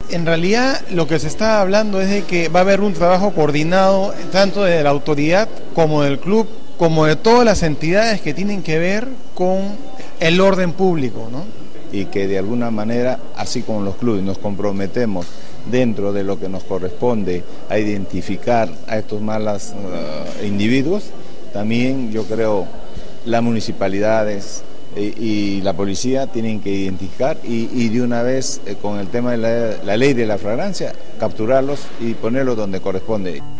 En realidad lo que se está hablando es de que va a haber un trabajo coordinado tanto de la autoridad como del club, como de todas las entidades que tienen que ver con el orden público, ¿no? Y que de alguna manera, así como los clubes, nos comprometemos dentro de lo que nos corresponde a identificar a estos malos individuos, también yo creo las municipalidades y la policía tienen que identificar y de una vez con el tema de la ley de la flagrancia, capturarlos y ponerlos donde corresponde.